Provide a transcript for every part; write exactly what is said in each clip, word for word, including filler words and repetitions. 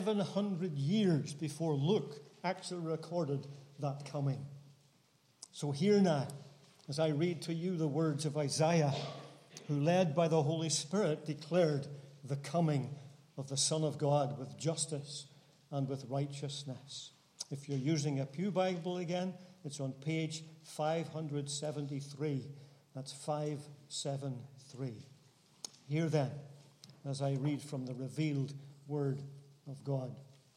seven hundred years before Luke actually recorded that coming. So hear now, as I read to you the words of Isaiah, who, led by the Holy Spirit, declared the coming of the Son of God with justice and with righteousness. If you're using a Pew Bible again, it's on page five seventy-three. That's five seventy-three. Hear then, as I read from the revealed Word of God.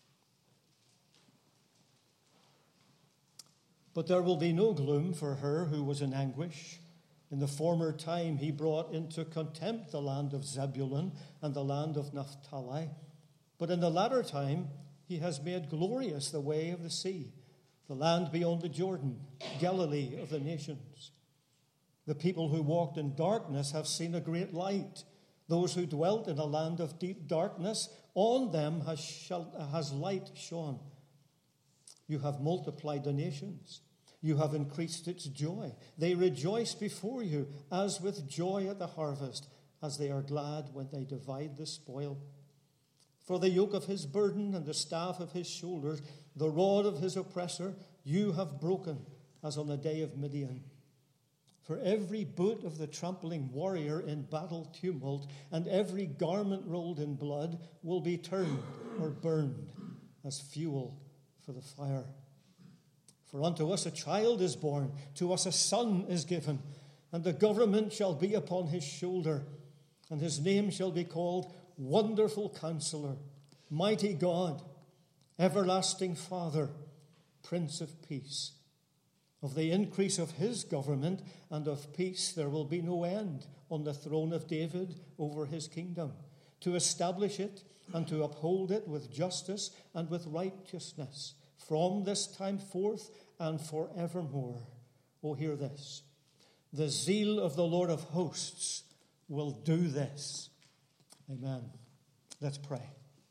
But there will be no gloom for her who was in anguish. In the former time he brought into contempt the land of Zebulun and the land of Naphtali. But in the latter time he has made glorious the way of the sea, the land beyond the Jordan, Galilee of the nations. The people who walked in darkness have seen a great light. Those who dwelt in a land of deep darkness, on them has, shall, has light shone. You have multiplied the nations. You have increased its joy. They rejoice before you as with joy at the harvest, as they are glad when they divide the spoil. For the yoke of his burden and the staff of his shoulders, the rod of his oppressor, you have broken, as on the day of Midian. For every boot of the trampling warrior in battle tumult, and every garment rolled in blood, will be turned or burned as fuel for the fire. For unto us a child is born, to us a son is given, and the government shall be upon his shoulder, and his name shall be called Wonderful Counselor, Mighty God, Everlasting Father, Prince of Peace. Of the increase of his government and of peace there will be no end on the throne of David over his kingdom, to establish it and to uphold it with justice and with righteousness from this time forth and forevermore. Oh, hear this. The zeal of the Lord of hosts will do this. Amen. Let's pray.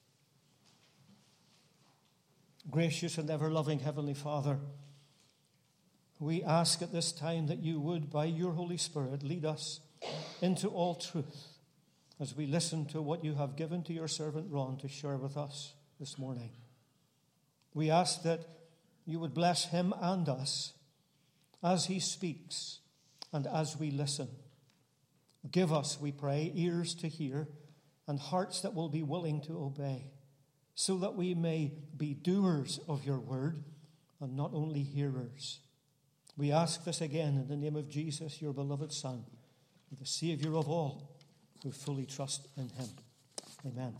Gracious and ever-loving Heavenly Father, we ask at this time that you would, by your Holy Spirit, lead us into all truth as we listen to what you have given to your servant Ron to share with us this morning. We ask that you would bless him and us as he speaks and as we listen. Give us, we pray, ears to hear and hearts that will be willing to obey, so that we may be doers of your word and not only hearers. We ask this again in the name of Jesus, your beloved Son, the Savior of all who fully trust in him. Amen.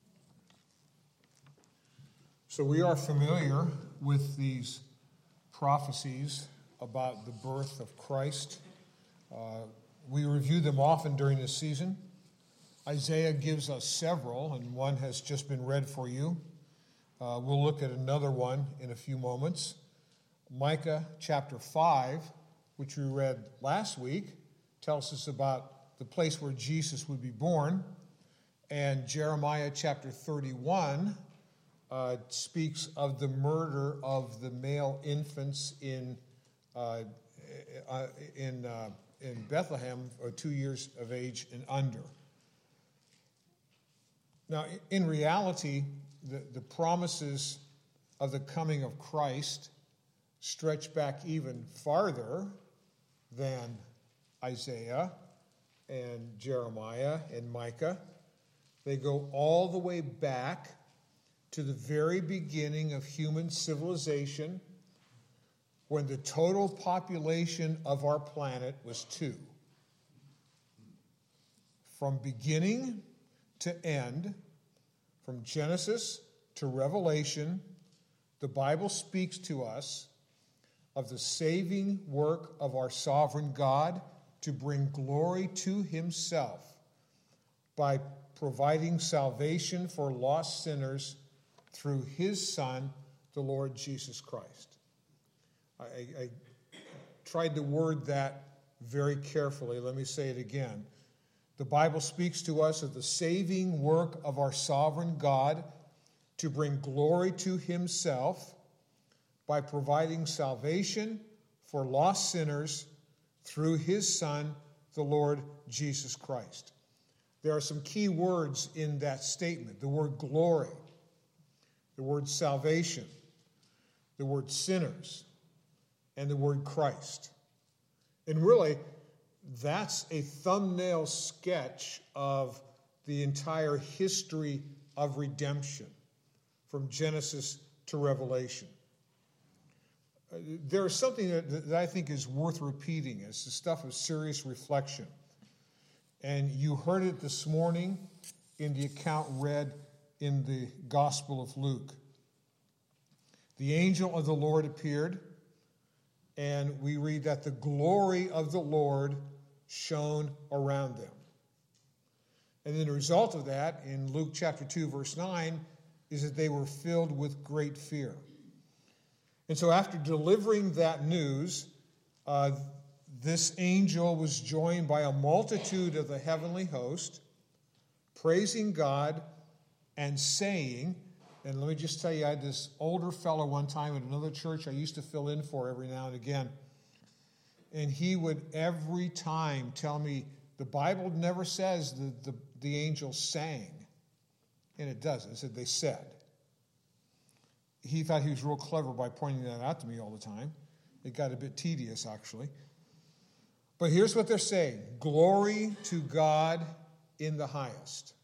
So we are familiar with these prophecies about the birth of Christ. Uh, we review them often during this season. Isaiah gives us several, and one has just been read for you. Uh, we'll look at another one in a few moments. Micah chapter five, which we read last week, tells us about the place where Jesus would be born. And Jeremiah chapter thirty-one uh, speaks of the murder of the male infants in uh, uh, in uh, in Bethlehem, or two years of age and under. Now, in reality, the, the promises of the coming of Christ stretch back even farther than Isaiah and Jeremiah and Micah. They go all the way back to the very beginning of human civilization, when the total population of our planet was two. From beginning to end, from Genesis to Revelation, the Bible speaks to us of the saving work of our sovereign God to bring glory to himself by providing salvation for lost sinners through his Son, the Lord Jesus Christ. I, I tried to word that very carefully. Let me say it again. The Bible speaks to us of the saving work of our sovereign God to bring glory to himself by providing salvation for lost sinners through his Son, the Lord Jesus Christ. There are some key words in that statement. The word glory. the word salvation, the word sinners, and the word Christ. And really, that's a thumbnail sketch of the entire history of redemption from Genesis to Revelation. Uh, there is something that, that I think is worth repeating. It's the stuff of serious reflection. And you heard it this morning in the account read in the Gospel of Luke. The angel of the Lord appeared, and we read that the glory of the Lord shone around them. And then the result of that, in Luke chapter two, verse nine, is that they were filled with great fear. And so after delivering that news, uh, this angel was joined by a multitude of the heavenly host, praising God and saying, and let me just tell you, I had this older fellow one time at another church I used to fill in for every now and again. And he would every time tell me, the Bible never says that the, the angels sang. And it doesn't. It said they said. He thought he was real clever by pointing that out to me all the time. It got a bit tedious, actually. But here's what they're saying. Glory to God in the highest.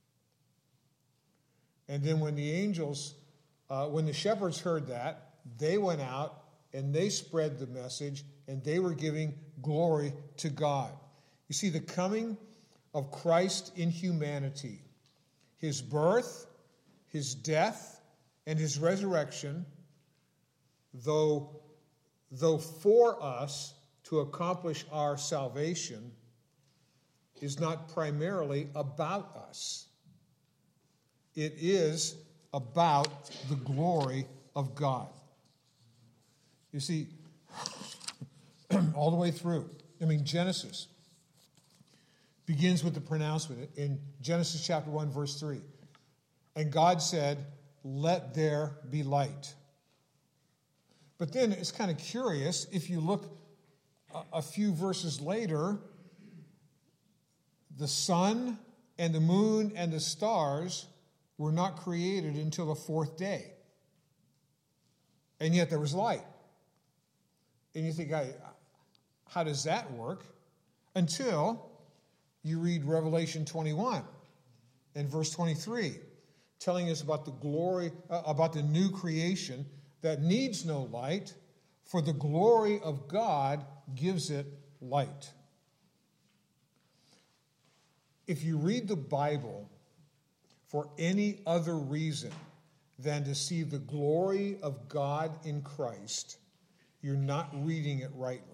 And then when the angels, uh, when the shepherds heard that, they went out and they spread the message and they were giving glory to God. You see, the coming of Christ in humanity, his birth, his death, and his resurrection, though, though for us to accomplish our salvation, is not primarily about us. It is about the glory of God. You see, all the way through, I mean, Genesis begins with the pronouncement in Genesis chapter one, verse three. And God said, "Let there be light." But then it's kind of curious, if you look a, a few verses later, the sun and the moon and the stars were not created until the fourth day. And yet there was light. And you think, how does that work? Until you read Revelation twenty-one and verse twenty-three, telling us about the glory, uh, about the new creation that needs no light, for the glory of God gives it light. If you read the Bible for any other reason than to see the glory of God in Christ, you're not reading it rightly.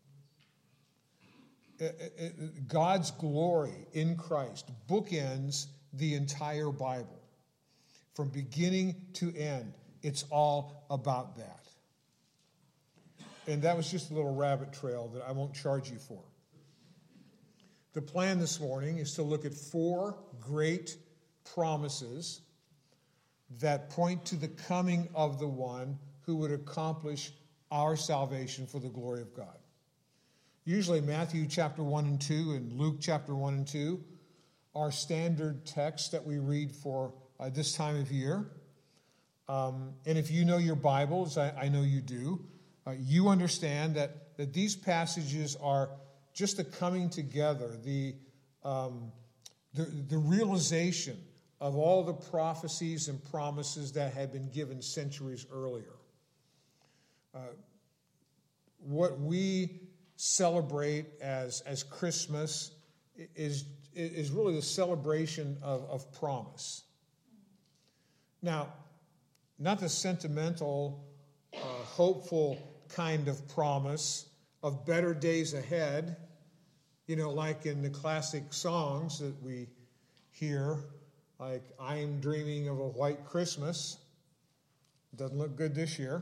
God's glory in Christ bookends the entire Bible. From beginning to end, it's all about that. And that was just a little rabbit trail that I won't charge you for. The plan this morning is to look at four great promises that point to the coming of the one who would accomplish our salvation for the glory of God. Usually Matthew chapter one and two and Luke chapter one and two are standard texts that we read for uh, this time of year. Um, and if you know your Bibles, I, I know you do, uh, you understand that, that these passages are just the coming together, the, um, the, the realization of all the prophecies and promises that had been given centuries earlier. Uh, what we celebrate as, as Christmas is, is really the celebration of, of promise. Now, not the sentimental, uh, hopeful kind of promise of better days ahead, you know, like in the classic songs that we hear, like I'm dreaming of a white Christmas. Doesn't look good this year.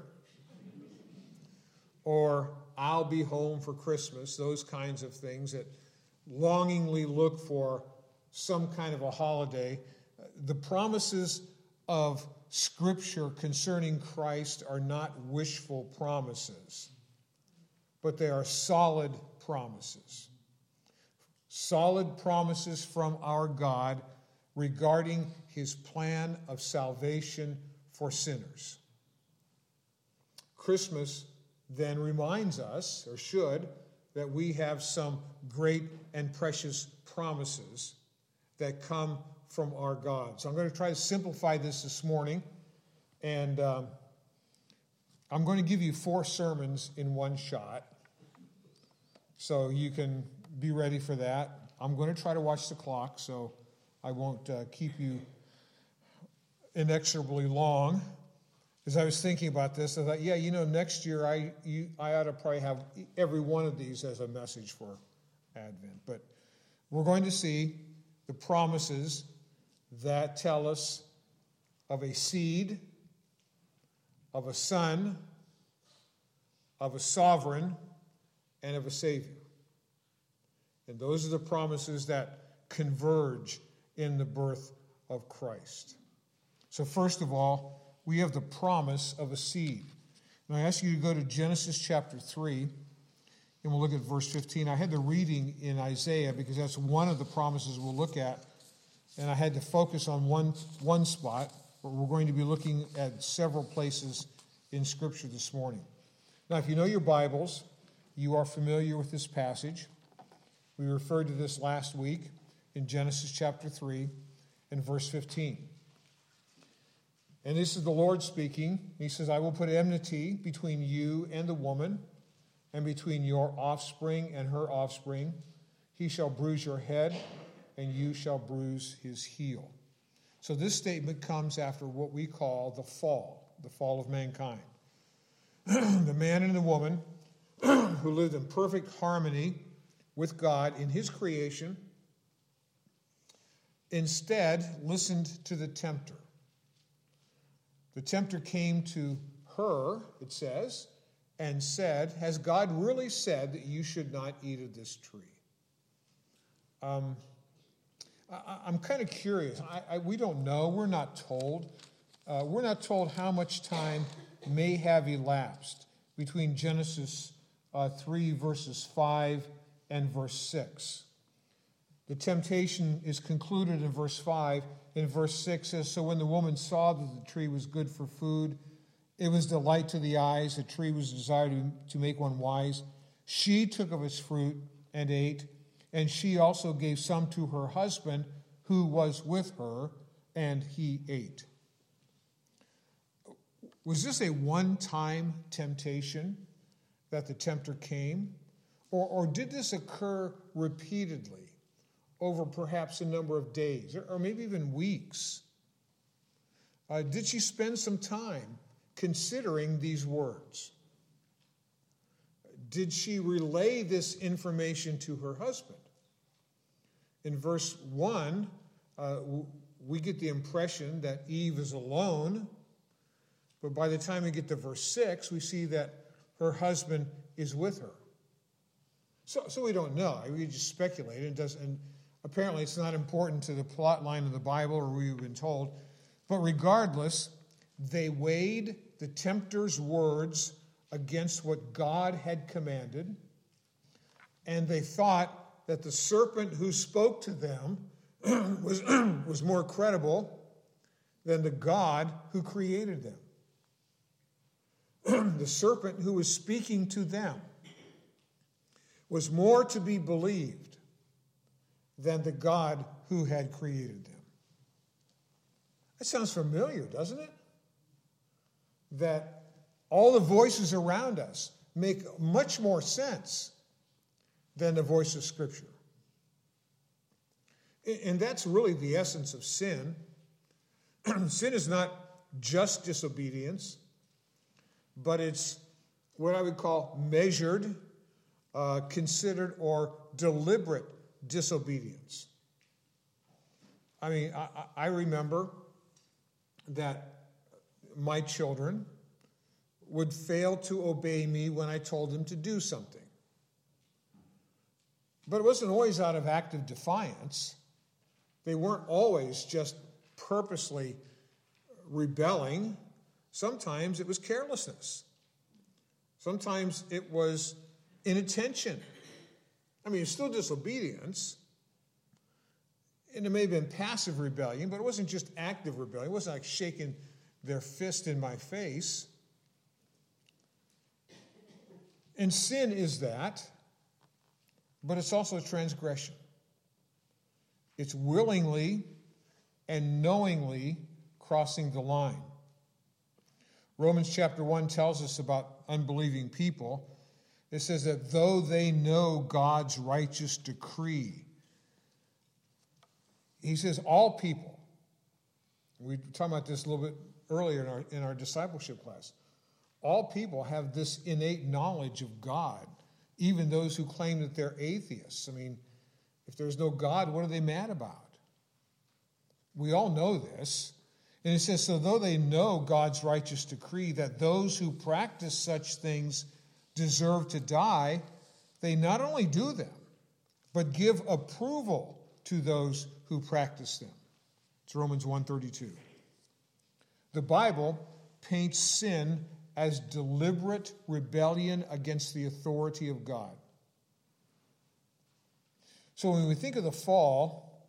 Or I'll be home for Christmas, those kinds of things that longingly look for some kind of a holiday. The promises of Scripture concerning Christ are not wishful promises, but they are solid promises. Solid promises from our God regarding his plan of salvation for sinners. Christmas then reminds us, or should, that we have some great and precious promises that come from our God. So I'm going to try to simplify this this morning, and um, I'm going to give you four sermons in one shot, so you can be ready for that. I'm going to try to watch the clock, so I won't uh, keep you inexorably long. As I was thinking about this, I thought, yeah, you know, next year I you, I ought to probably have every one of these as a message for Advent. But we're going to see the promises that tell us of a seed, of a son, of a sovereign, and of a Savior. And those are the promises that converge in the birth of Christ. So first of all, we have the promise of a seed. And I ask you to go to Genesis chapter three, and we'll look at verse fifteen. I had the reading in Isaiah because that's one of the promises we'll look at, and I had to focus on one, one spot, but we're going to be looking at several places in Scripture this morning. Now, if you know your Bibles, you are familiar with this passage. We referred to this last week in Genesis chapter three and verse fifteen. And this is the Lord speaking. He says, I will put enmity between you and the woman, and between your offspring and her offspring. He shall bruise your head, and you shall bruise his heel. So this statement comes after what we call the fall, the fall of mankind. The man and the woman who lived in perfect harmony with God in his creation instead listened to the tempter. The tempter came to her, it says, and said, has God really said that you should not eat of this tree? Um, I, I'm kind of curious. I, I, we don't know. We're not told. Uh, we're not told how much time may have elapsed between Genesis uh, three, verses five and verse six. The temptation is concluded in verse five. In verse six says, so when the woman saw that the tree was good for food, it was delight to the eyes, the tree was desired to, to make one wise. She took of its fruit and ate, and she also gave some to her husband who was with her, and he ate. Was this a one-time temptation that the tempter came? Or, or did this occur repeatedly over perhaps a number of days, or, or maybe even weeks? Uh, did she spend some time considering these words? Did she relay this information to her husband? In verse one, uh, we get the impression that Eve is alone, but by the time we get to verse six, we see that her husband is with her. So, so we don't know. We just speculate. It doesn't. And apparently, it's not important to the plot line of the Bible, or we've been told. But regardless, they weighed the tempter's words against what God had commanded, and they thought that the serpent who spoke to them was, was more credible than the God who created them. The serpent who was speaking to them was more to be believed than the God who had created them. That sounds familiar, doesn't it? That all the voices around us make much more sense than the voice of Scripture. And that's really the essence of sin. Sin is not just disobedience, but it's what I would call measured, uh, considered, or deliberate disobedience. I mean, I, I remember that my children would fail to obey me when I told them to do something. But it wasn't always out of active defiance. They weren't always just purposely rebelling. Sometimes it was carelessness. Sometimes it was inattention. I mean, it's still disobedience. And it may have been passive rebellion, but it wasn't just active rebellion. It wasn't like shaking their fist in my face. And sin is that, but it's also transgression. It's willingly and knowingly crossing the line. Romans chapter one tells us about unbelieving people. It says that though they know God's righteous decree, he says all people, we were talking about this a little bit earlier in our, in our discipleship class, all people have this innate knowledge of God, even those who claim that they're atheists. I mean, if there's no God, what are they mad about? We all know this. And it says, so though they know God's righteous decree that those who practice such things deserve to die, they not only do them, but give approval to those who practice them. It's Romans one thirty-two. The Bible paints sin as deliberate rebellion against the authority of God. So when we think of the fall,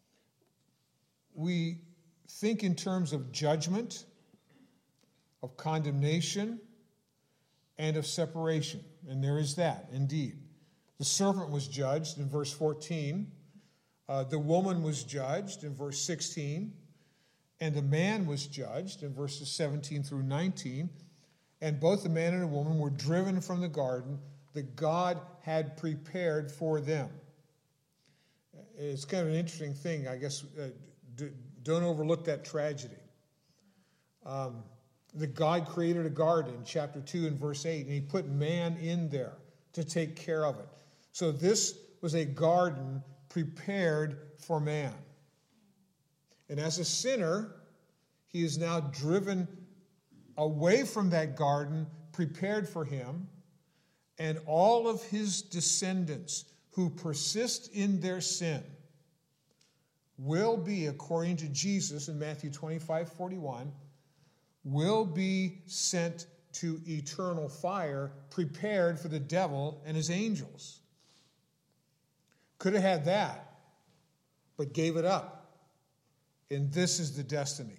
we think in terms of judgment, of condemnation, and of separation. And there is that, indeed. The serpent was judged in verse fourteen. Uh, the woman was judged in verse sixteen. And the man was judged in verses seventeen through nineteen. And both the man and the woman were driven from the garden that God had prepared for them. It's kind of an interesting thing, I guess. Uh, do, don't overlook that tragedy. Um, that God created a garden in chapter two and verse eight, and he put man in there to take care of it. So this was a garden prepared for man. And as a sinner, he is now driven away from that garden prepared for him, and all of his descendants who persist in their sin will be, according to Jesus in Matthew twenty-five forty-one, will be sent to eternal fire prepared for the devil and his angels. Could have had that, but gave it up. And this is the destiny.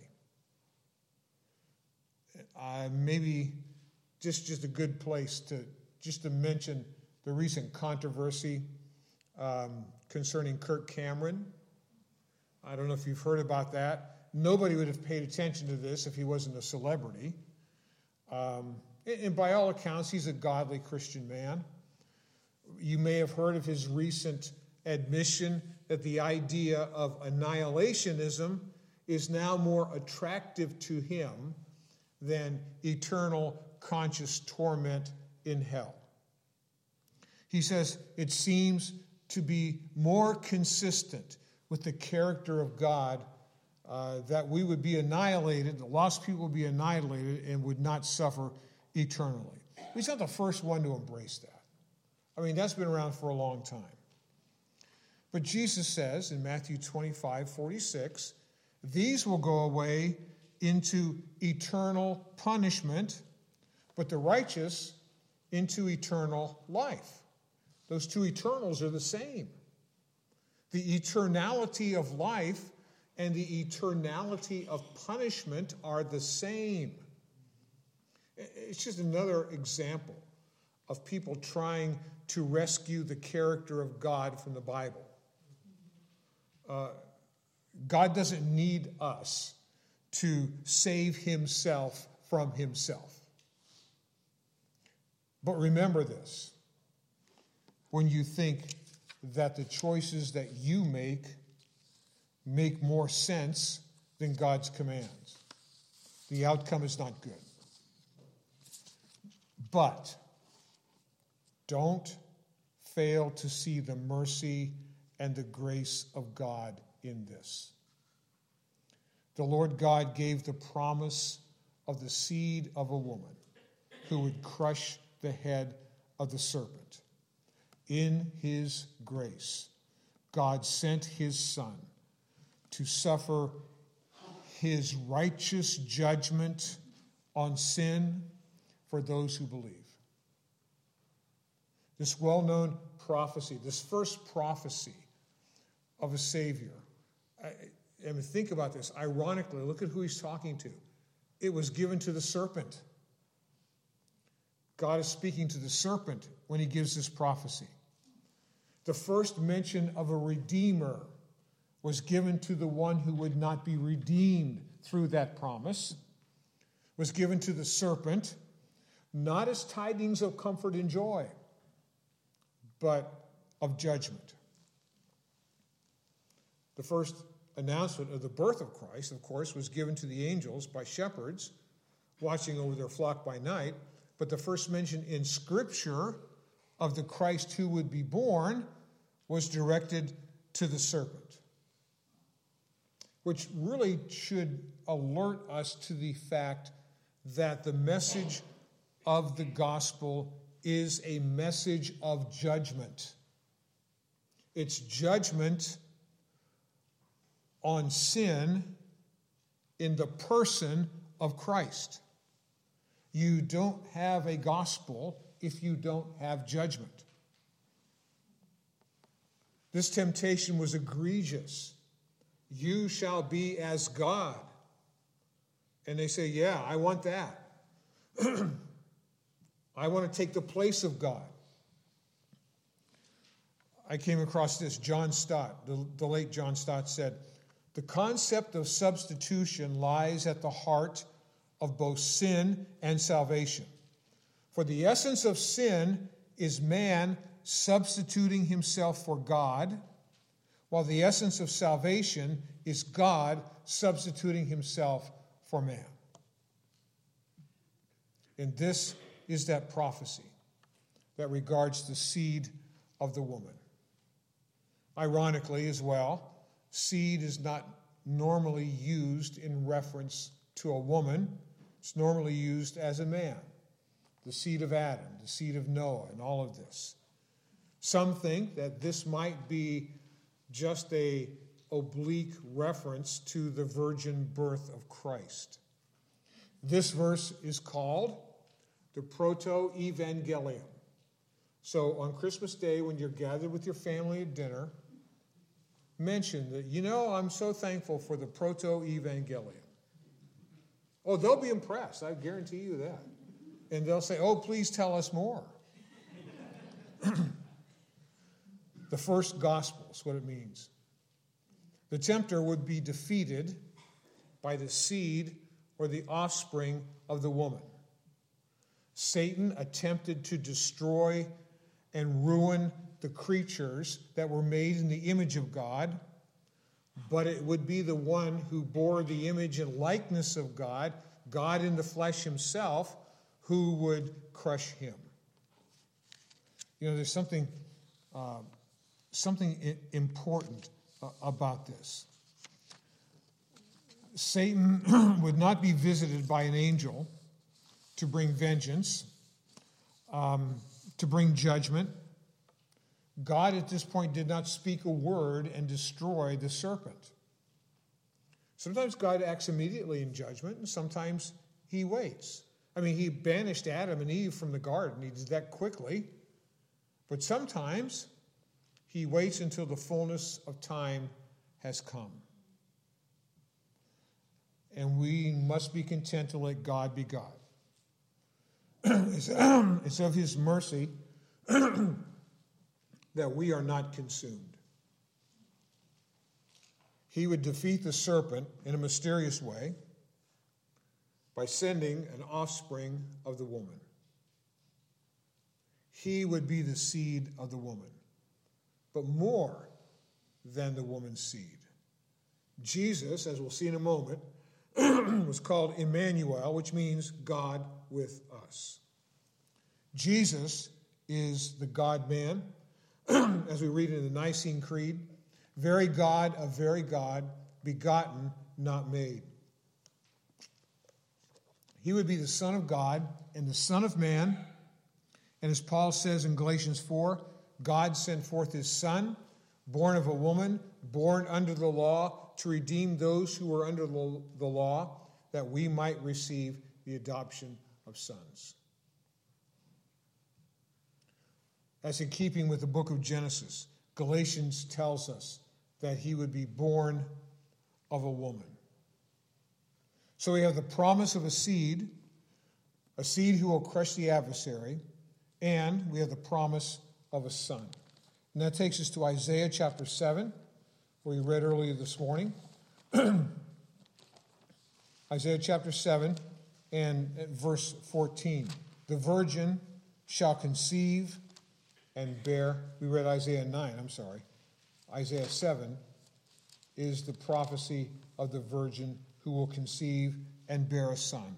Uh, maybe just, just a good place to just to mention the recent controversy um, concerning Kirk Cameron. I don't know if you've heard about that. Nobody would have paid attention to this if he wasn't a celebrity. Um, and, and by all accounts, he's a godly Christian man. You may have heard of his recent admission that the idea of annihilationism is now more attractive to him than eternal conscious torment in hell. He says it seems to be more consistent with the character of God uh, that we would be annihilated, the lost people would be annihilated and would not suffer eternally. He's not the first one to embrace that. I mean, that's been around for a long time. But Jesus says in Matthew twenty-five forty-six, these will go away into eternal punishment, but the righteous into eternal life. Those two eternals are the same. The eternality of life and the eternality of punishment are the same. It's just another example of people trying to rescue the character of God from the Bible. Uh, God doesn't need us to save himself from himself. But remember this. When you think that the choices that you make make more sense than God's commands, the outcome is not good. But don't fail to see the mercy and the grace of God in this. The Lord God gave the promise of the seed of a woman who would crush the head of the serpent. In his grace, God sent his Son to suffer his righteous judgment on sin for those who believe. This well-known prophecy, this first prophecy of a Savior. I, I mean, think about this. Ironically, look at who he's talking to. it was given to the serpent. God is speaking to the serpent when he gives this prophecy. The first mention of a redeemer was given to the one who would not be redeemed through that promise, was given to the serpent, not as tidings of comfort and joy, but of judgment. The first announcement of the birth of Christ, of course, was given to the angels by shepherds watching over their flock by night, but the first mention in Scripture of the Christ who would be born was directed to the serpent, which really should alert us to the fact that the message of the gospel is a message of judgment. It's judgment on sin in the person of Christ. You don't have a gospel if you don't have judgment. This temptation was egregious. You shall be as God. And they say, yeah, I want that. I want to take the place of God. I came across this. John Stott, the, the late John Stott said, the concept of substitution lies at the heart of both sin and salvation. For the essence of sin is man substituting himself for God, while the essence of salvation is God substituting himself for man. And this is that prophecy that regards the seed of the woman. Ironically, as well, seed is not normally used in reference to a woman. It's normally used as a man. The seed of Adam, the seed of Noah, and all of this. Some think that this might be just a oblique reference to the virgin birth of Christ. This verse is called the Proto-Evangelium. So on Christmas Day, when you're gathered with your family at dinner, mention that, you know, I'm so thankful for the Proto-Evangelium. Oh, they'll be impressed. I guarantee you that. And they'll say, oh, please tell us more. The first gospel is what it means. The tempter would be defeated by the seed or the offspring of the woman. Satan attempted to destroy and ruin the creatures that were made in the image of God, but it would be the one who bore the image and likeness of God, God in the flesh himself, who would crush him. You know, there's something, uh, something important uh, about this. Satan would not be visited by an angel to bring vengeance, um, to bring judgment. God at this point did not speak a word and destroy the serpent. Sometimes God acts immediately in judgment, and sometimes he waits. I mean, he banished Adam and Eve from the garden. He did that quickly. But sometimes he waits until the fullness of time has come. And we must be content to let God be God. It's, it's of his mercy that we are not consumed. He would defeat the serpent in a mysterious way by sending an offspring of the woman. He would be the seed of the woman, but more than the woman's seed. Jesus, as we'll see in a moment, was called Emmanuel, which means God with us. Jesus is the God-man, as we read in the Nicene Creed, very God of very God, begotten, not made. He would be the Son of God and the Son of Man. And as Paul says in Galatians four, God sent forth his Son, born of a woman, born under the law, to redeem those who were under the law, that we might receive the adoption of sons. As in keeping with the book of Genesis, Galatians tells us that he would be born of a woman. So we have the promise of a seed, a seed who will crush the adversary, and we have the promise of a son. And that takes us to Isaiah chapter seven, where we read earlier this morning. Isaiah chapter seven and verse fourteen. The virgin shall conceive and bear. We read Isaiah nine, I'm sorry. Isaiah seven is the prophecy of the virgin who will conceive and bear a son.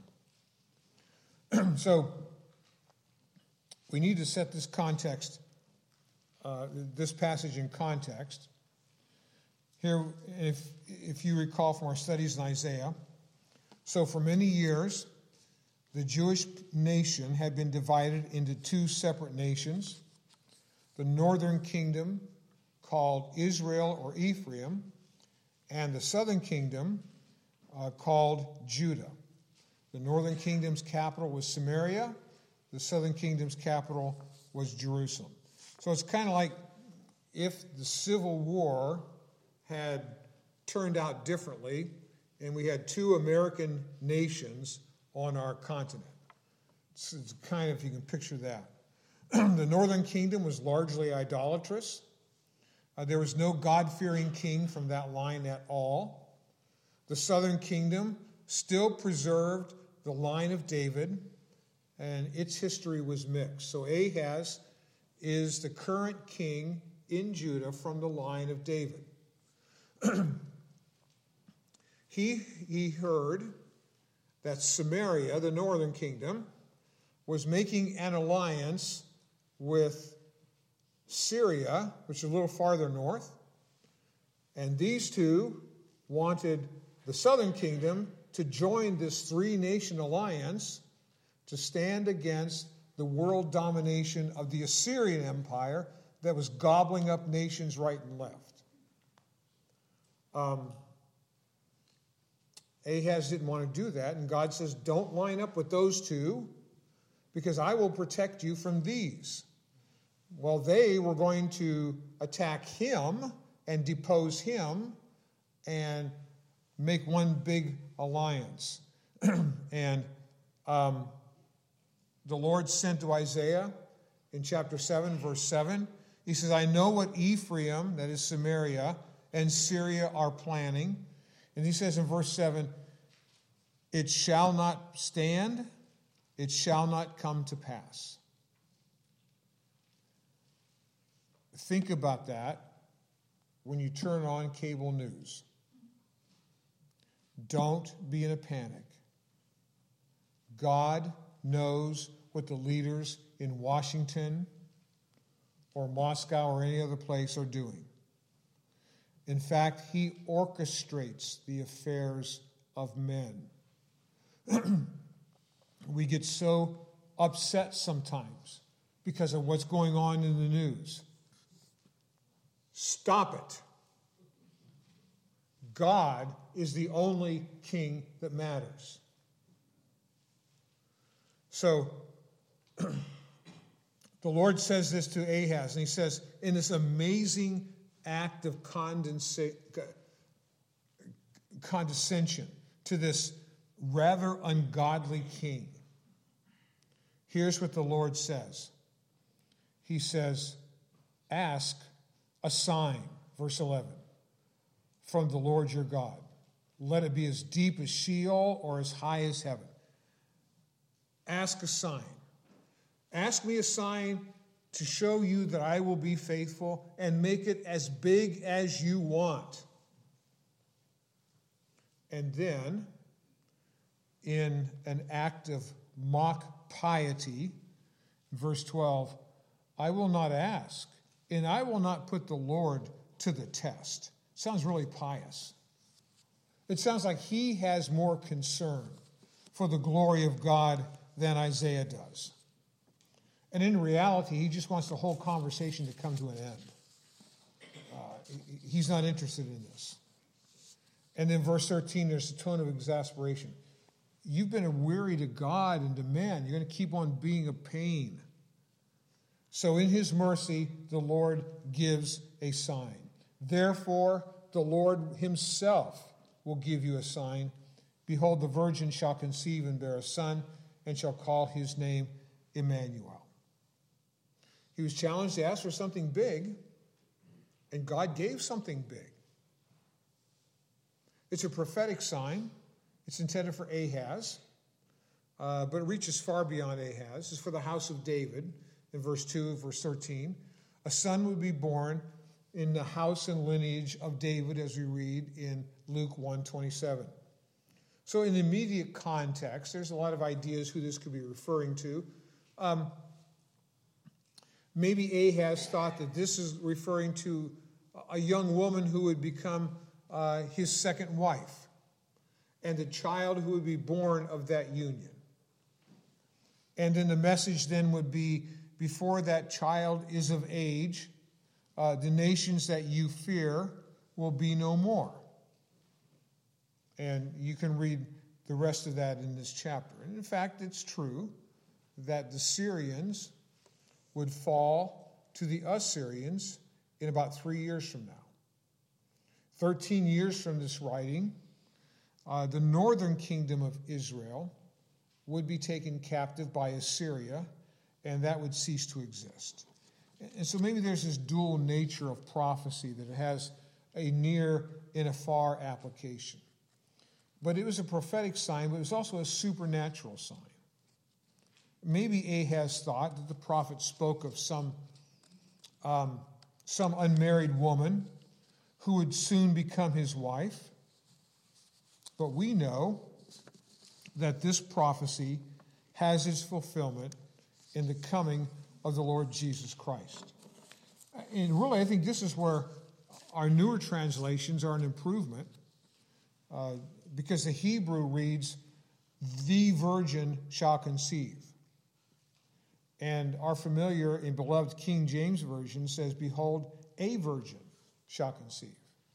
So we need to set this context, uh, this passage in context. Here, if, if you recall from our studies in Isaiah, so for many years, the Jewish nation had been divided into two separate nations. The northern kingdom, called Israel or Ephraim, and the southern kingdom, uh, called Judah. The northern kingdom's capital was Samaria. The southern kingdom's capital was Jerusalem. So it's kind of like if the Civil War had turned out differently and we had two American nations on our continent. It's, it's kind of, if you can picture that. The northern kingdom was largely idolatrous. Uh, there was no God-fearing king from that line at all. The southern kingdom still preserved the line of David, and its history was mixed. So Ahaz is the current king in Judah from the line of David. he, he heard that Samaria, the northern kingdom, was making an alliance with Syria, which is a little farther north, and these two wanted the southern kingdom to join this three-nation alliance to stand against the world domination of the Assyrian Empire that was gobbling up nations right and left. Um, Ahaz didn't want to do that, and God says, don't line up with those two, because I will protect you from these. Well, they were going to attack him and depose him and make one big alliance. and um, the Lord sent to Isaiah in chapter seven, verse seven. He says, I know what Ephraim, that is Samaria, and Syria are planning. And he says in verse seven, it shall not stand, it shall not come to pass. Think about that when you turn on cable news. Don't be in a panic. God knows what the leaders in Washington or Moscow or any other place are doing. In fact, he orchestrates the affairs of men. We get so upset sometimes because of what's going on in the news. Stop it. God is the only king that matters. So, the Lord says this to Ahaz, and he says, in this amazing act of condensa- condescension to this rather ungodly king, here's what the Lord says. He says, ask a sign, verse eleven, from the Lord your God. Let it be as deep as Sheol or as high as heaven. Ask a sign. Ask me a sign to show you that I will be faithful, and make it as big as you want. And then, in an act of mock piety, verse twelve, I will not ask, and I will not put the Lord to the test. Sounds really pious. It sounds like he has more concern for the glory of God than Isaiah does. And in reality, he just wants the whole conversation to come to an end. Uh, he's not interested in this. And then verse thirteen, there's a tone of exasperation. You've been a weary to God and to men. You're going to keep on being a pain. So in his mercy, the Lord gives a sign. Therefore, the Lord himself will give you a sign. Behold, the virgin shall conceive and bear a son, and shall call his name Emmanuel. He was challenged to ask for something big, and God gave something big. It's a prophetic sign. It's intended for Ahaz, uh, but it reaches far beyond Ahaz. It's for the house of David. In verse two, verse thirteen, a son would be born in the house and lineage of David, as we read in Luke one twenty-seven. So in the immediate context, there's a lot of ideas who this could be referring to. Um, maybe Ahaz thought that this is referring to a young woman who would become uh, his second wife, and the child who would be born of that union. And then the message then would be, before that child is of age, uh, the nations that you fear will be no more. And you can read the rest of that in this chapter. And in fact, it's true that the Syrians would fall to the Assyrians in about three years from now. Thirteen years from this writing, uh, the northern kingdom of Israel would be taken captive by Assyria, and that would cease to exist. And so maybe there's this dual nature of prophecy, that it has a near and a far application. But it was a prophetic sign, but it was also a supernatural sign. Maybe Ahaz thought that the prophet spoke of some, um, some unmarried woman who would soon become his wife. But we know that this prophecy has its fulfillment in the coming of the Lord Jesus Christ. And really, I think this is where our newer translations are an improvement, uh, because the Hebrew reads, "The virgin shall conceive." And our familiar and beloved King James Version says, "Behold, a virgin shall conceive."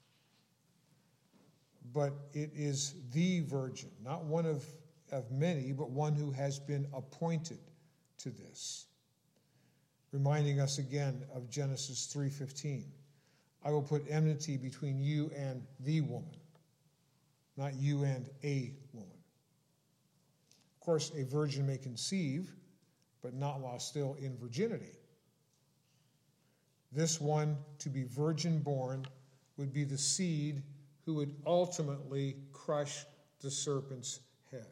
But it is the virgin, not one of, of many, but one who has been appointed to this. Reminding us again of Genesis three fifteen. I will put enmity between you and the woman, not you and a woman. Of course, a virgin may conceive, but not while still in virginity. This one, to be virgin born, would be the seed who would ultimately crush the serpent's head.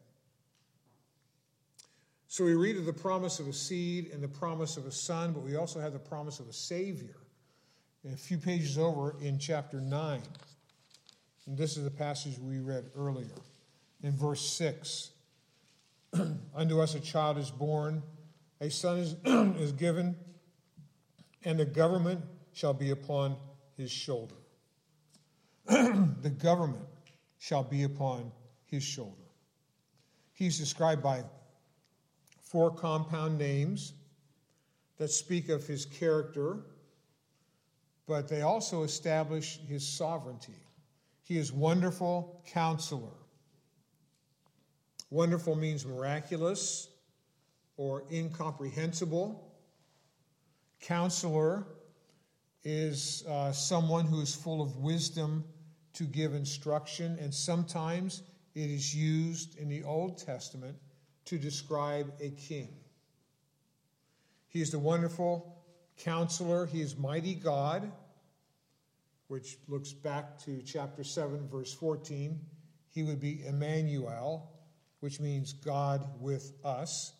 So we read of the promise of a seed and the promise of a son, but we also have the promise of a Savior. And a few pages over in chapter nine, and this is the passage we read earlier, in verse six. Unto us a child is born, a son is, is given, and the government shall be upon his shoulder. The government shall be upon his shoulder. He's described by four compound names that speak of his character, but they also establish his sovereignty. He is Wonderful Counselor. Wonderful means miraculous or incomprehensible. Counselor is uh, someone who is full of wisdom to give instruction, and sometimes it is used in the Old Testament to describe a king. He is the Wonderful Counselor. He is Mighty God, which looks back to chapter seven, verse fourteen. He would be Emmanuel, which means God with us.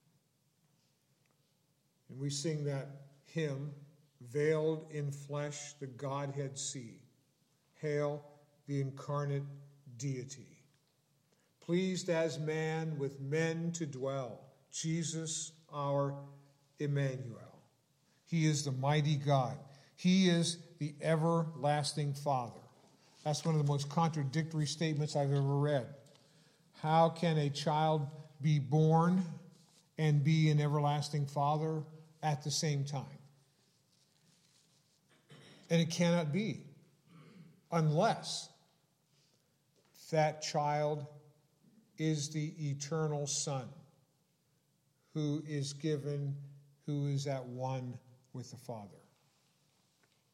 And we sing that hymn, "Veiled in flesh, the Godhead see. Hail the incarnate deity. Pleased as man with men to dwell, Jesus our Emmanuel." He is the mighty God. He is the everlasting Father. That's one of the most contradictory statements I've ever read. How can a child be born and be an everlasting Father at the same time? And it cannot be unless that child is the eternal Son who is given, who is at one with the Father.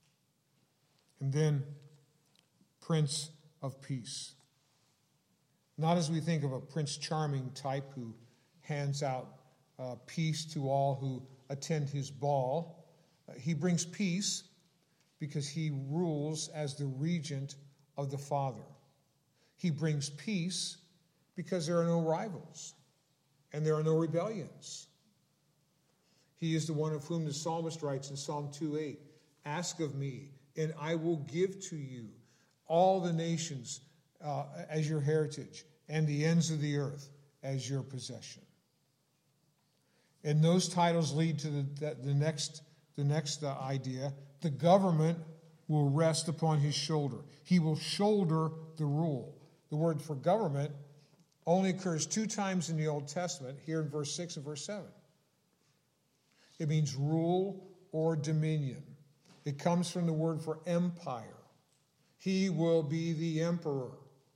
And then Prince of Peace. Not as we think of a Prince Charming type who hands out uh, peace to all who attend his ball. Uh, he brings peace because he rules as the regent of the Father. He brings peace because there are no rivals and there are no rebellions. He is the one of whom the psalmist writes in Psalm two eight, "Ask of me, and I will give to you all the nations uh, as your heritage, and the ends of the earth as your possession." And those titles lead to the, the, the next, the next uh, idea. The government will rest upon his shoulder. He will shoulder the rule. The word for government only occurs two times in the Old Testament, here in verse six and verse seven. It means rule or dominion. It comes from the word for empire. He will be the emperor.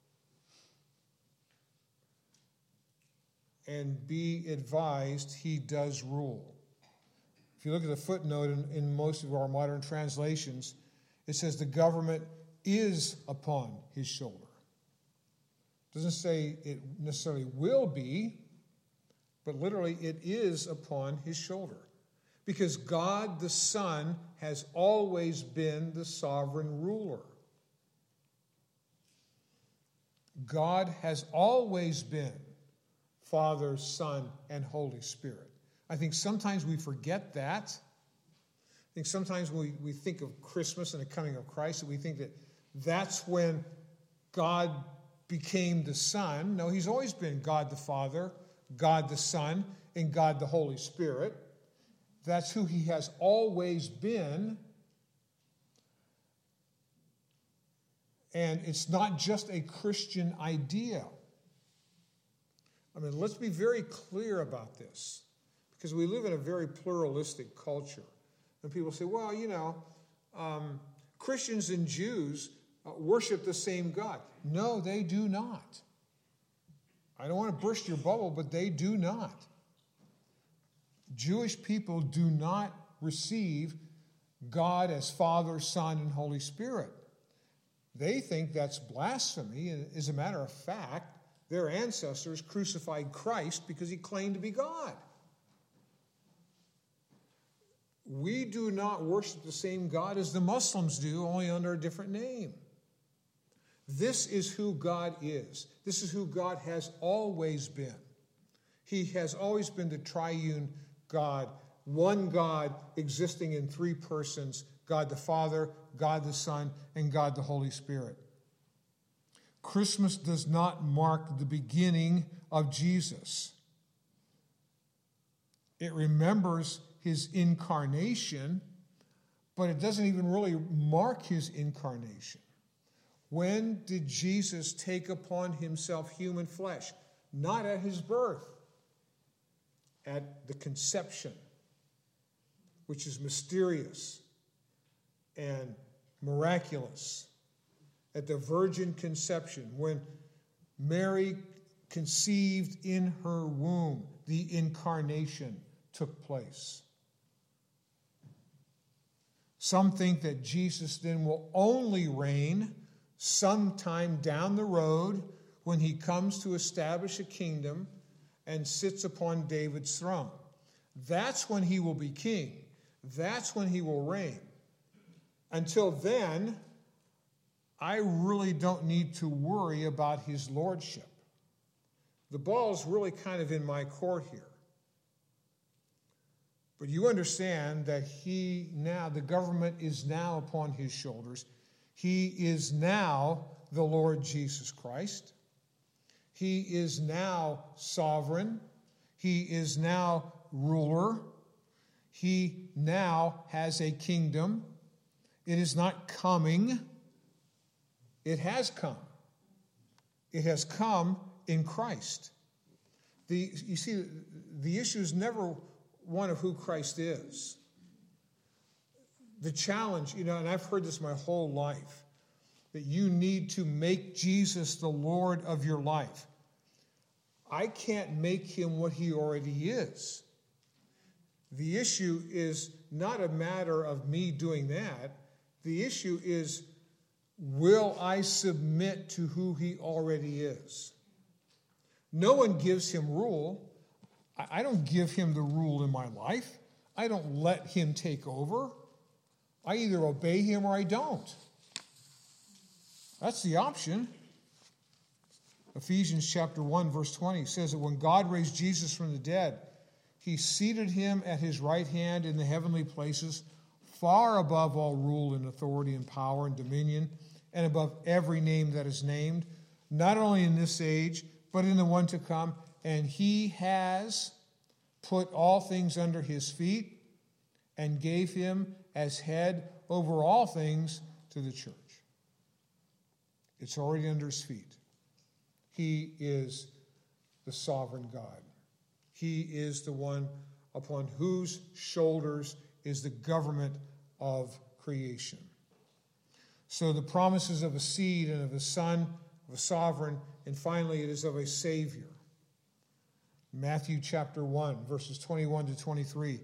And be advised, he does rule. If you look at the footnote in, in most of our modern translations, it says the government is upon his shoulder. It doesn't say it necessarily will be, but literally it is upon his shoulder. Because God the Son has always been the sovereign ruler. God has always been Father, Son, and Holy Spirit. I think sometimes we forget that. I think sometimes we, we think of Christmas and the coming of Christ, and we think that that's when God became the Son. No, he's always been God the Father, God the Son, and God the Holy Spirit. That's who he has always been. And it's not just a Christian idea. I mean, let's be very clear about this, because we live in a very pluralistic culture. And people say, well, you know, um, Christians and Jews uh, worship the same God. No, they do not. I don't want to burst your bubble, but they do not. Jewish people do not receive God as Father, Son, and Holy Spirit. They think that's blasphemy, and as a matter of fact, their ancestors crucified Christ because he claimed to be God. We do not worship the same God as the Muslims do, only under a different name. This is who God is. This is who God has always been. He has always been the triune God, one God existing in three persons, God the Father, God the Son, and God the Holy Spirit. Christmas does not mark the beginning of Jesus. It remembers his incarnation, but it doesn't even really mark his incarnation. When did Jesus take upon himself human flesh? Not at his birth, at the conception, which is mysterious and miraculous. At the virgin conception, when Mary conceived in her womb, the incarnation took place. Some think that Jesus then will only reign sometime down the road when he comes to establish a kingdom and sits upon David's throne. That's when he will be king. That's when he will reign. Until then, I really don't need to worry about his lordship. The ball's really kind of in my court here. But you understand that he now, the government is now upon his shoulders. He is now the Lord Jesus Christ. He is now sovereign. He is now ruler. He now has a kingdom. It is not coming. It has come. It has come in Christ. The, you see, the issue is never one of who Christ is. The challenge, you know, and I've heard this my whole life, that you need to make Jesus the Lord of your life. I can't make him what he already is. The issue is not a matter of me doing that. The issue is, will I submit to who he already is? No one gives him rule. I don't give him the rule in my life. I don't let him take over. I either obey him or I don't. That's the option. Ephesians chapter one, verse twenty says that when God raised Jesus from the dead, he seated him at his right hand in the heavenly places, far above all rule and authority and power and dominion, and above every name that is named, not only in this age, but in the one to come. And he has put all things under his feet and gave him as head over all things to the church. It's already under his feet. He is the sovereign God. He is the one upon whose shoulders is the government of creation. So the promises of a seed and of a son, of a sovereign, and finally it is of a Savior. Matthew chapter one, verses twenty-one to twenty-three.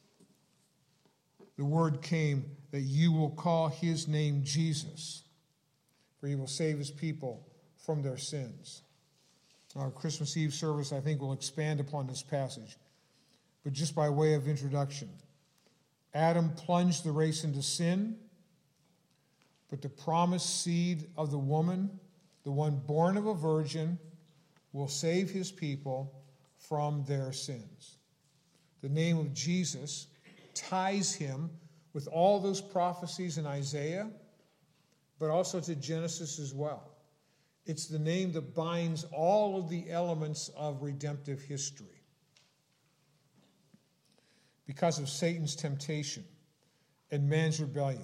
The word came that you will call his name Jesus, for he will save his people from their sins. Our Christmas Eve service, I think, will expand upon this passage. But just by way of introduction, Adam plunged the race into sin, but the promised seed of the woman, the one born of a virgin, will save his people from their sins. The name of Jesus ties him with all those prophecies in Isaiah, but also to Genesis as well. It's the name that binds all of the elements of redemptive history. Because of Satan's temptation and man's rebellion,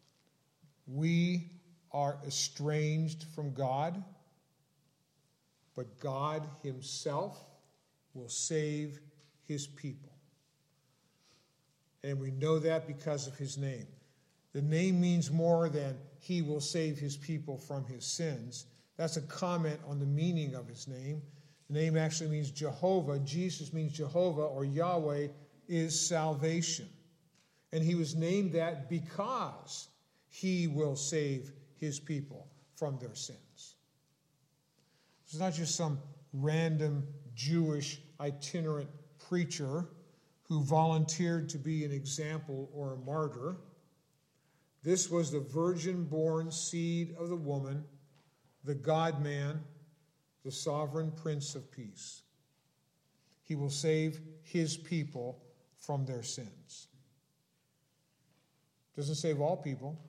we are estranged from God, but God himself will save his people. And we know that because of his name. The name means more than he will save his people from his sins. That's a comment on the meaning of his name. The name actually means Jehovah. Jesus means Jehovah, or Yahweh is salvation. And he was named that because he will save his people from their sins. It's not just some random Jewish itinerant preacher who volunteered to be an example or a martyr. This was the virgin-born seed of the woman, the God-man, the sovereign Prince of Peace. He will save his people from their sins. Doesn't save all people.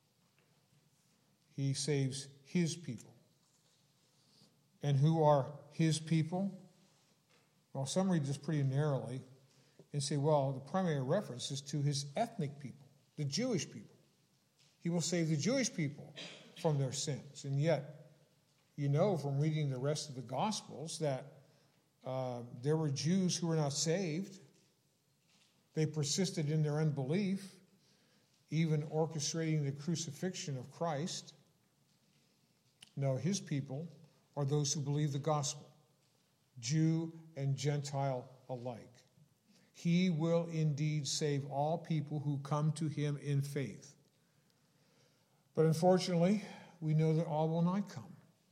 He saves his people. And who are his people? Well, some read this pretty narrowly and say, well, the primary reference is to his ethnic people, the Jewish people. He will save the Jewish people from their sins. And yet, you know from reading the rest of the Gospels that uh, there were Jews who were not saved. They persisted in their unbelief, even orchestrating the crucifixion of Christ. No, his people are those who believe the gospel, Jew and Gentile alike. He will indeed save all people who come to him in faith. But unfortunately, we know that all will not come.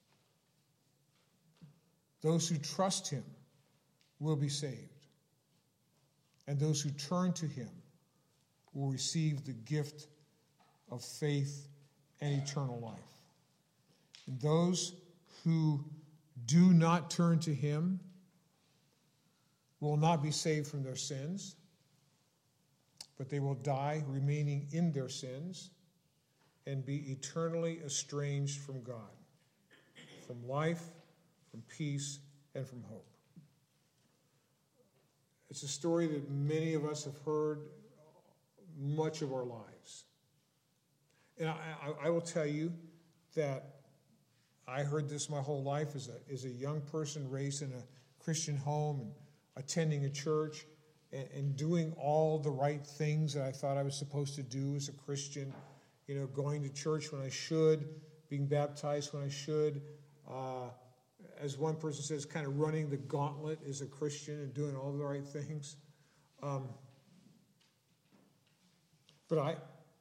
Those who trust him will be saved. And those who turn to him will receive the gift of faith and eternal life. And those who do not turn to him will not be saved from their sins, but they will die remaining in their sins and be eternally estranged from God, from life, from peace, and from hope. It's a story that many of us have heard much of our lives. And I, I, I will tell you that I heard this my whole life as a, as a young person raised in a Christian home and attending a church and, and doing all the right things that I thought I was supposed to do as a Christian. You know, going to church when I should, being baptized when I should. Uh, as one person says, kind of running the gauntlet as a Christian and doing all the right things. Um, but I,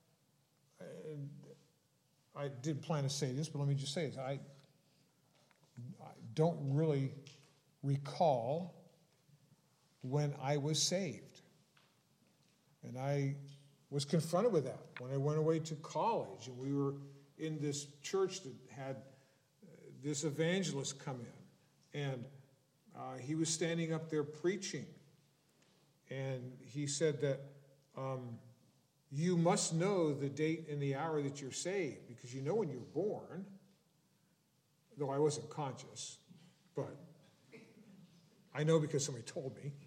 I, I did plan to say this, but let me just say this. I, I don't really recall when I was saved. And I was confronted with that when I went away to college, and we were in this church that had this evangelist come in, and uh, he was standing up there preaching, and he said that um, you must know the date and the hour that you're saved, because you know when you're born, though I wasn't conscious, but I know because somebody told me.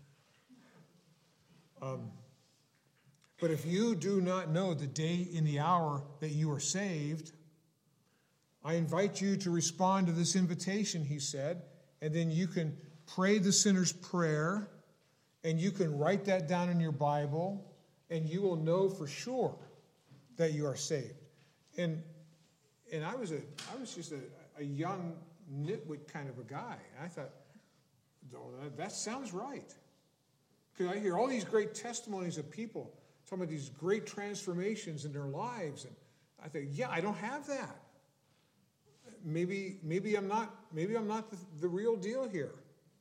Um, but if you do not know the day and the hour that you are saved, I invite you to respond to this invitation, he said, and then you can pray the sinner's prayer, and you can write that down in your Bible, and you will know for sure that you are saved. And and I was a I was just a, a young nitwit kind of a guy. And I thought, oh, that, that sounds right. Because I hear all these great testimonies of people talking about these great transformations in their lives, and I think, yeah, I don't have that. Maybe, maybe I'm not. Maybe I'm not the, the real deal here.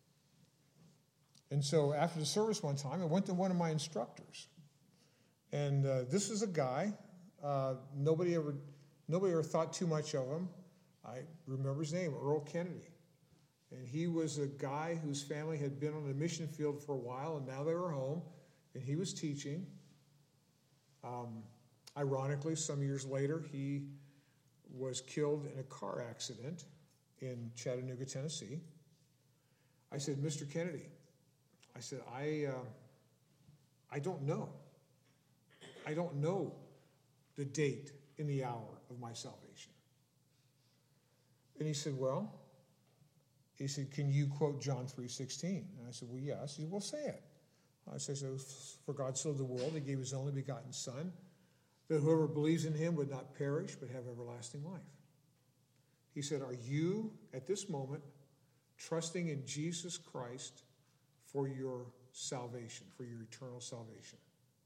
And so, after the service one time, I went to one of my instructors, and uh, this is a guy. Uh, nobody ever, nobody ever thought too much of him. I remember his name, Earl Kennedy, and he was a guy whose family had been on the mission field for a while, and now they were home, and he was teaching. Um, ironically, some years later, he was killed in a car accident in Chattanooga, Tennessee. I said, Mister Kennedy, I said, I, uh, I don't know. I don't know the date and the hour of my salvation. And he said, well, he said, can you quote John three sixteen? And I said, well, yes. He said, well, say it. I said, so, for God so loved the world, he gave his only begotten Son, that whoever believes in him would not perish, but have everlasting life. He said, are you, at this moment, trusting in Jesus Christ for your salvation, for your eternal salvation?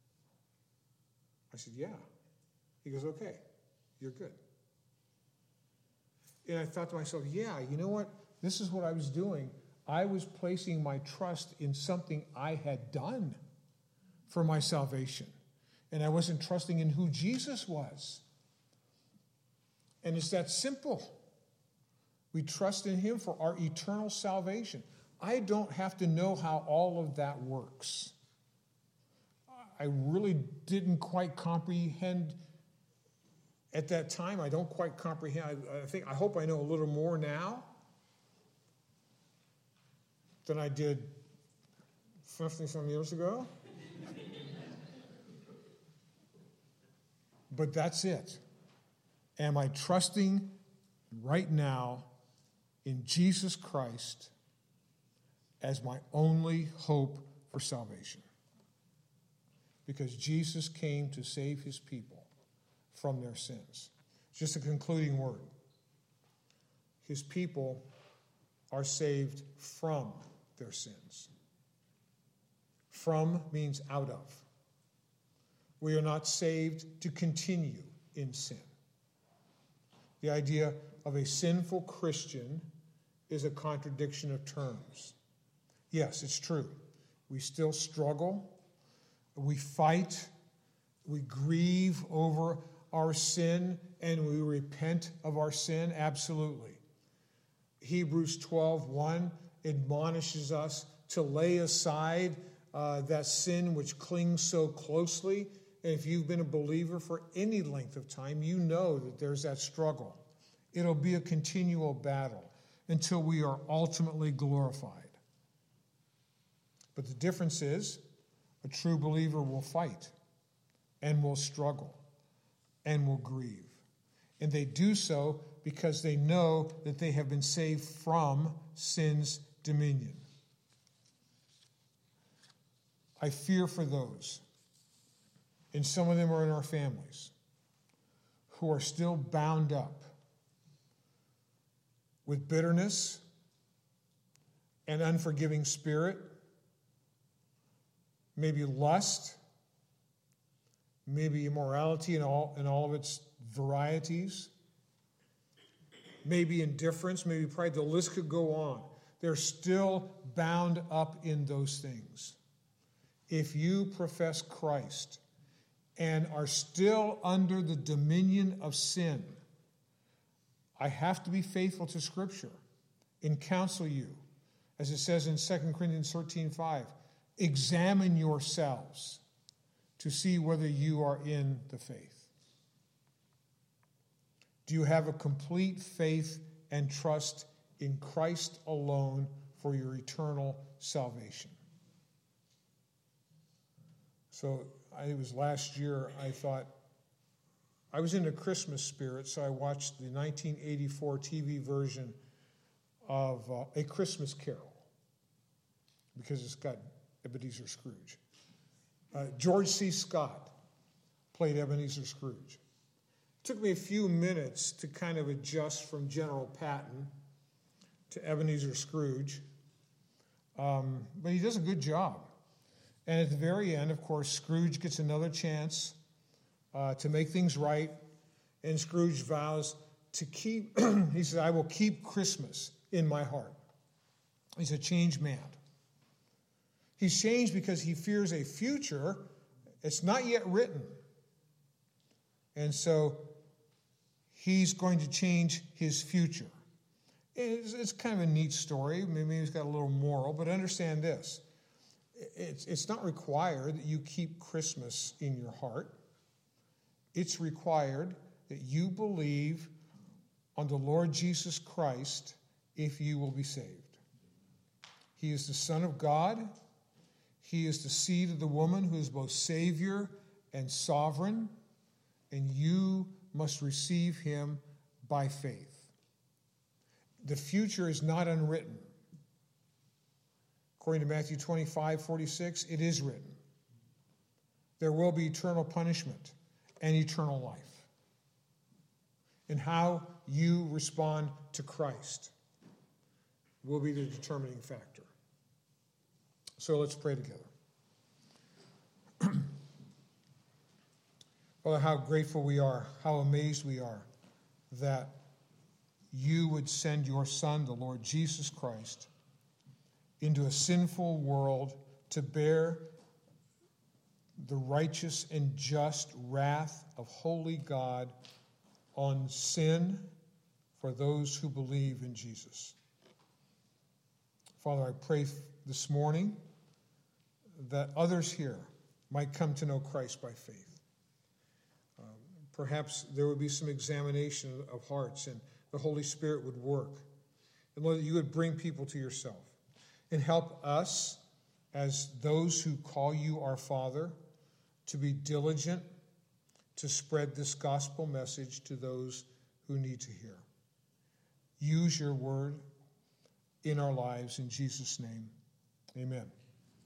I said, yeah. He goes, okay, you're good. And I thought to myself, yeah, you know what? This is what I was doing. I was placing my trust in something I had done for my salvation. And I wasn't trusting in who Jesus was. And it's that simple. We trust in him for our eternal salvation. I don't have to know how all of that works. I really didn't quite comprehend at that time. I don't quite comprehend. I, I think, I hope I know a little more now than I did fifty some years ago. But that's it. Am I trusting right now in Jesus Christ as my only hope for salvation? Because Jesus came to save his people from their sins. Just a concluding word. His people are saved from their sins. From means out of. We are not saved to continue in sin. The idea of a sinful Christian is a contradiction of terms. Yes, it's true. We still struggle. We fight. We grieve over our sin, and we repent of our sin. Absolutely. Hebrews twelve one admonishes us to lay aside uh, that sin which clings so closely. And if you've been a believer for any length of time, you know that there's that struggle. It'll be a continual battle until we are ultimately glorified. But the difference is, a true believer will fight and will struggle and will grieve. And they do so because they know that they have been saved from sin's dominion. I fear for those, and some of them are in our families, who are still bound up with bitterness and unforgiving spirit, maybe lust, maybe immorality in all, in all of its varieties, maybe indifference, maybe pride. The list could go on. they're still bound up in those things. If you profess Christ and are still under the dominion of sin, I have to be faithful to Scripture and counsel you. As it says in Second Corinthians thirteen five, examine yourselves to see whether you are in the faith. Do you have a complete faith and trust in Christ alone for your eternal salvation? So I, it was last year, I thought, I was in the Christmas spirit, so I watched the nineteen eighty-four T V version of uh, A Christmas Carol, because it's got Ebenezer Scrooge. Uh, George C. Scott played Ebenezer Scrooge. It took me a few minutes to kind of adjust from General Patton to Ebenezer Scrooge, um, but he does a good job. And at the very end, of course, Scrooge gets another chance uh, to make things right, and Scrooge vows to keep, he says, I will keep Christmas in my heart. He's a changed man. He's changed because he fears a future it's not yet written. And so he's going to change his future. It's, it's kind of a neat story. Maybe he's got a little moral, but understand this. It's, it's not required that you keep Christmas in your heart. It's required that you believe on the Lord Jesus Christ if you will be saved. He is the Son of God. He is the seed of the woman who is both Savior and sovereign, and you must receive him by faith. The future is not unwritten. According to Matthew twenty-five forty-six, it is written. There will be eternal punishment and eternal life. And how you respond to Christ will be the determining factor. So let's pray together. Father, how grateful we are, how amazed we are that you would send your Son, the Lord Jesus Christ, into a sinful world to bear the righteous and just wrath of holy God on sin for those who believe in Jesus. Father, I pray this morning that others here might come to know Christ by faith. Uh, perhaps there would be some examination of hearts and the Holy Spirit would work. And Lord, that you would bring people to yourself and help us as those who call you our Father to be diligent to spread this gospel message to those who need to hear. Use your word in our lives in Jesus' name. Amen.